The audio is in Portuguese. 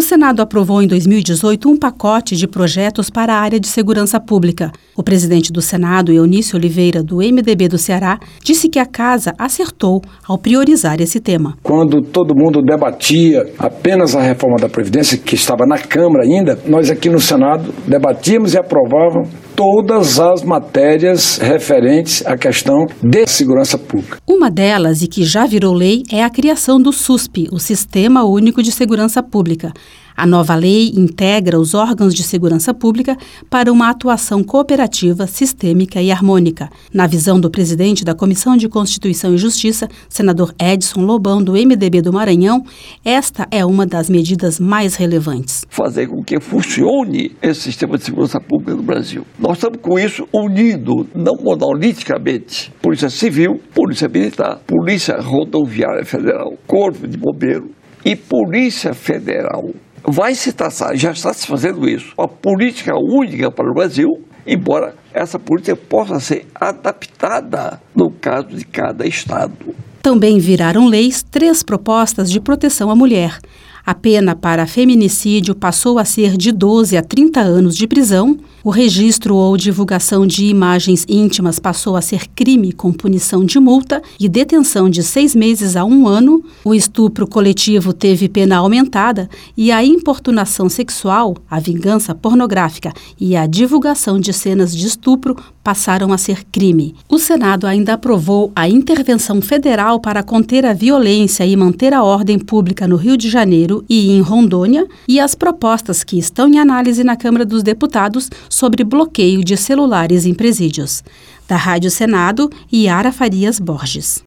Senado aprovou em 2018 um pacote de projetos para a área de segurança pública. O presidente do Senado, Eunício Oliveira, do MDB do Ceará, disse que a Casa acertou ao priorizar esse tema. Quando todo mundo debatia apenas a reforma da Previdência, que estava na Câmara ainda, nós aqui no Senado debatíamos e aprovávamos todas as matérias referentes à questão de segurança pública. Uma delas, e que já virou lei, é a criação do SUSP, o Sistema Único de Segurança Pública. A nova lei integra os órgãos de segurança pública para uma atuação cooperativa, sistêmica e harmônica. Na visão do presidente da Comissão de Constituição e Justiça, senador Edson Lobão, do MDB do Maranhão, esta é uma das medidas mais relevantes. Fazer com que funcione esse sistema de segurança pública no Brasil. Nós estamos com isso unido, não monoliticamente. Polícia Civil, Polícia Militar, Polícia Rodoviária Federal, Corpo de Bombeiro e Polícia Federal. Vai se traçar, já está se fazendo isso, uma política única para o Brasil, embora essa política possa ser adaptada no caso de cada estado. Também viraram leis 3 propostas de proteção à mulher. A pena para feminicídio passou a ser de 12 a 30 anos de prisão. O registro ou divulgação de imagens íntimas passou a ser crime com punição de multa e detenção de 6 meses a 1 ano. O estupro coletivo teve pena aumentada e a importunação sexual, a vingança pornográfica e a divulgação de cenas de estupro passaram a ser crime. O Senado ainda aprovou a intervenção federal para conter a violência e manter a ordem pública no Rio de Janeiro e em Rondônia e as propostas que estão em análise na Câmara dos Deputados sobre bloqueio de celulares em presídios. Da Rádio Senado, Yara Farias Borges.